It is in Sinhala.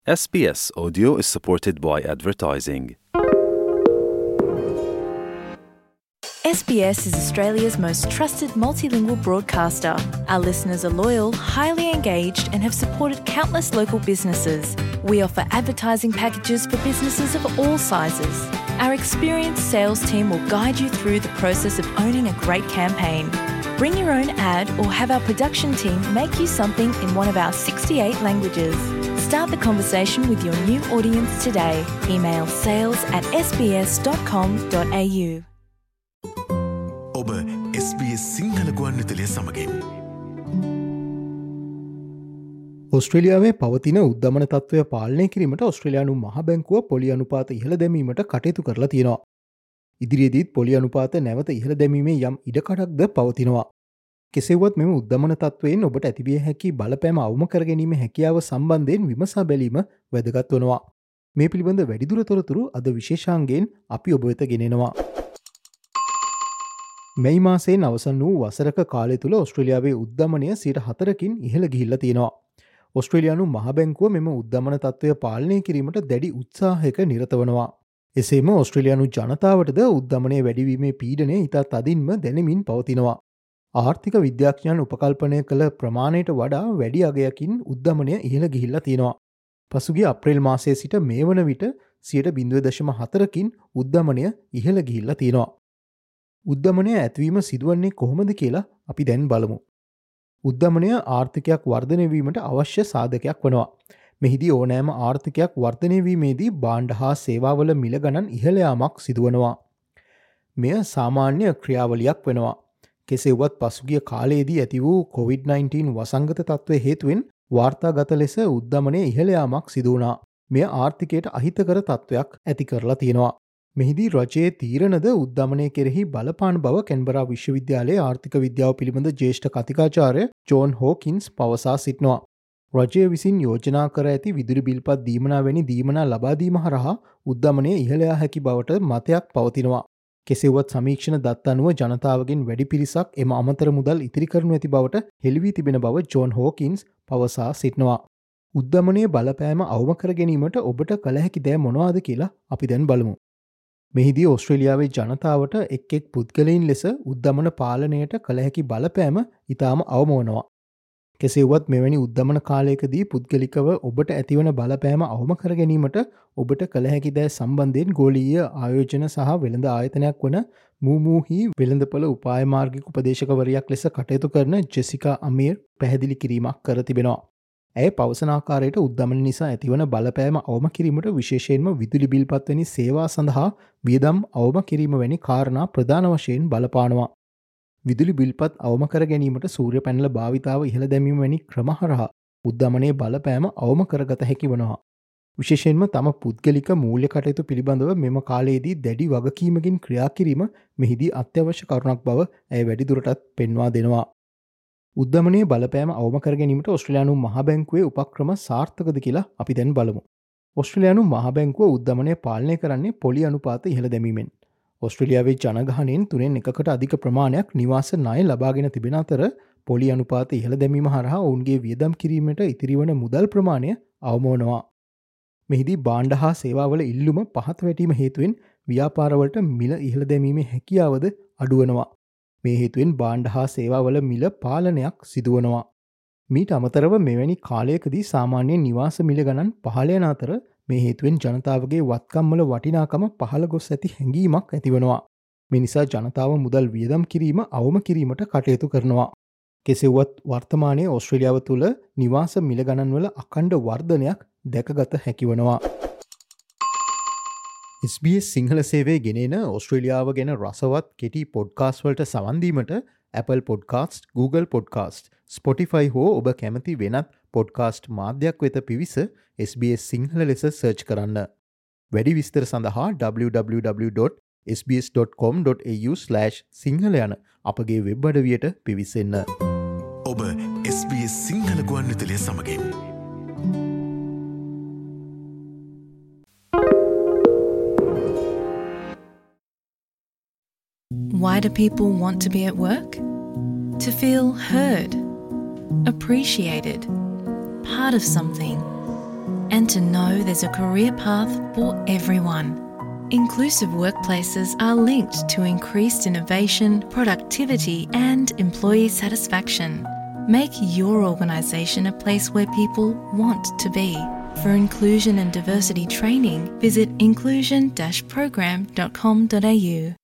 SBS Audio is supported by advertising. SBS is Australia's most trusted multilingual broadcaster. Our listeners are loyal, highly engaged and have supported countless local businesses. We offer advertising packages for businesses of all sizes. Our experienced sales team will guide you through the process of owning a great campaign. Bring your own ad or have our production team make you something in one of our 68 languages. Start the conversation with your new audience today. Email sales@sbs.com.au. ඔබ SBS සිංහල ගුවන්විදුලිය සමගින් ඔස්ට්‍රේලියාවේ පවතින උද්දමන තත්ත්වය පාලනය කිරීමට ඔස්ට්‍රේලියානු මහ බැංකුව පොලි අනුපාත ඉහළ දැමීමට කටයුතු කරලා තියෙනවා. ඉදිරියේදීත් පොලි අනුපාත නැවත ඉහළ දැමීමේ යම් ඉඩකඩක්ද පවතිනවා. කෙසේවත් මෙම උද්දමන තත්ත්වයෙන් ඔබට ඇතිවිය හැකි බලපෑම අවම කර ගැනීම හැකියාව සම්බන්ධයෙන් විමසා බැලීම වැදගත් වනවා. මේ පිළිබඳ වැඩිදුර තොරතුරු අද විශේෂාංගයෙන් අපි ඔබ වෙත ගෙනෙනවා. මැයි මාසයෙන් අවසන් වූ වසරක කාලය තුළ ඔස්ට්‍රේලියාවේ උද්දමනය 4%කින් ඉහළ ගිහිල්ලා තියෙනවා. ඔස්ට්‍රේලියානු මහ බැංකුව මෙම උද්දමන තත්ත්වය පාලනය කිරීමට දැඩි උත්සාහයක නිරත වනවා. එසේම ඔස්ට්‍රේලියානු ජනතාවටද උද්දමනය වැඩිවීමේ පීඩනය ඉතා තදින්ම දැනෙමින් පවතිනවා. ආර්ථික විද්‍යාඥයන් උපකල්පනය කළ ප්‍රමාණයට වඩා වැඩි අගයකින් උද්දමනය ඉහළ ගිහිල්ලා තියෙනවා. පසුගිය අප්‍රේල් මාසයේ සිට මේ වන විට 0.4%කින් උද්දමනය ඉහළ ගිහිල්ලා තියෙනවා. උද්දමනය ඇතිවීම සිදුවන්නේ කොහොමද කියලා අපි දැන් බලමු. උද්දමනය ආර්ථිකයක් වර්ධනය වීමට අවශ්‍ය සාධකයක් වනවා. මෙහිදී ඕනෑම ආර්ථිකයක් වර්ධනය වීමේදී භාණ්ඩ හා සේවාවල මිල ගණන් ඉහළ යාමක් සිදුවනවා. මෙය සාමාන්‍ය ක්‍රියාවලියක් වෙනවා. කෙසේවත් පසුගිය කාලයේදී ඇති වූ COVID-19 වසංගත තත්ත්වය හේතුවෙන් වාර්තාගත ලෙස උද්දමනය ඉහළ යාමක් සිදු වුණා. මෙය ආර්ථිකයට අහිතකර තත්ත්වයක් ඇති කරලා තියෙනවා. මෙහිදී රජයේ තීරණද උද්දමනය කෙරෙහි බලපාන බව කැන්බරා විශ්වවිද්‍යාලයේ ආර්ථික විද්‍යාව පිළිබඳ ජ්‍යෙෂ්ඨ කතිකාචාර්ය ජෝන් හෝකින්ස් පවසා සිටිනවා. රජය විසින් යෝජනා කර ඇති විදුලි බිල්පත් දීමනා වැනි දීමනා ලබා දීම හරහා උද්දමනය ඉහළ යා හැකි බවට මතයක් පවතිනවා. කෙසේවත් සමීක්ෂණ දත් අනුව ජනතාවගෙන් වැඩි පිරිසක් එම අමතර මුදල් ඉතිරි කරනු ඇති බවට හෙළිවී තිබෙන බව ජෝන් හෝකින්ස් පවසා සිටිනවා. උද්දමනයේ බලපෑම අවම කර ගැනීමට ඔබට කළ හැකි දෑ මොනවාද කියලා අපි දැන් බලමු. මෙහිදී ඔස්ට්‍රේලියාවේ ජනතාවට එක් පුද්ගලයින් ලෙස උද්දමන පාලනයට කළ හැකි බලපෑම ඉතාම අවම වනවා. කෙසේවත් මෙවැනි උද්දමන කාලයකදී පුද්ගලිකව ඔබට ඇතිවන බලපෑම අවම කර ගැනීමට ඔබට කළ හැකි දෑ සම්බන්ධයෙන් ගෝලීය ආයෝජන සහ වෙළඳ ආයතනයක් වන මූමූහි වෙළඳපොළ උපාය මාර්ගික උපදේශකවරියක් ලෙස කටයුතු කරන ජෙසිකා අමීර් පැහැදිලි කිරීමක් කර තිබෙනවා. ඇය පවසන ආකාරයට උද්දමන නිසා ඇතිවන බලපෑම අවම කිරීමට විශේෂයෙන්ම විදුලි බිල්පත් වැනි සේවා සඳහා වියදම් අවම කිරීම වැනි කාරණා ප්‍රධාන වශයෙන් බලපානවා. විදුලි බිල්පත් අවම කර ගැනීමට සූර්ය පැනල භාවිතාව ඉහළ දැමීම වැනි ක්‍රම හරහා උද්දමනයේ බලපෑම අවම කරගත හැකි වනවා. විශේෂයෙන්ම තම පුද්ගලික මූල්‍ය කටයුතු පිළිබඳව මෙම කාලයේදී දැඩි වගකීමකින් ක්‍රියා කිරීම මෙහිදී අත්‍යවශ්‍ය කරුණක් බව ඇය වැඩිදුරටත් පෙන්වා දෙනවා. උද්දමනයේ බලපෑම අවම කර ගැනීමට ඔස්ට්‍රේලියානු මහ බැංකුවේ උපක්‍රම සාර්ථකද කියලා අපි දැන් බලමු. ඔස්ට්‍රේලියානු මහ බැංකුව උද්දමනය පාලනය කරන්නේ පොලි අනුපාත ඉහළ දැමීමෙන්. ඔස්ට්‍රේලියාවේ ජනගහනයෙන් 3/1කට අධික ප්‍රමාණයක් නිවාස ණය ලබාගෙන තිබෙන අතර පොලි අනුපාත ඉහළ දැමීම හරහා ඔවුන්ගේ වියදම් කිරීමට ඉතිරිවන මුදල් ප්‍රමාණය අවම වනවා. මෙහිදී භාණ්ඩ හා සේවාවල ඉල්ලුම පහත වැටීම හේතුවෙන් ව්‍යාපාරවලට මිල ඉහළ දැමීමේ හැකියාවද අඩු වෙනවා. මේ හේතුවෙන් භාණ්ඩ හා සේවාවල මිල පාලනයක් සිදුවනවා. මීට අමතරව මෙවැනි කාලයකදී සාමාන්‍යයෙන් නිවාස මිල ගණන් පහළ යන අතර මේ හේතුවෙන් ජනතාවගේ වත්කම්වල වටිනාකම පහළ ගොස් ඇති හැඟීමක් ඇතිවනවා. මේ නිසා ජනතාව මුදල් වියදම් කිරීම අවම කිරීමට කටයුතු කරනවා. කෙසේවත් වර්තමානයේ ඔස්ට්‍රේලියාව තුළ නිවාස මිල ගණන්වල අඛණ්ඩ වර්ධනයක් දැකගත හැකි වනවා. SBS සිංහල සේවය ගෙනෙන ඔස්ට්‍රේලියාව ගැන රසවත් කෙටි පොඩ්කාස්ට් වලට සවන් දීමට Apple Podcast, Google Podcast, Spotify හෝ ඔබ කැමති වෙනත් පොඩ්කාස්ට් මාධ්‍යයක් වෙත පිවිස SBS සිංහල ලෙස සර්ච් කරන්න. වැඩි විස්තර සඳහා www.sbs.com.au/සිංහල යන අපගේ වෙබ් අඩවියට පිවිසෙන්න. ඔබ SBS සිංහල ගුවන්විදුලිය සමගින් Why do people want to be at work? To feel heard, appreciated, part of something, and to know there's a career path for everyone. Inclusive workplaces are linked to increased innovation, productivity, and employee satisfaction. Make your organisation a place where people want to be. For inclusion and diversity training, visit inclusion-program.com.au.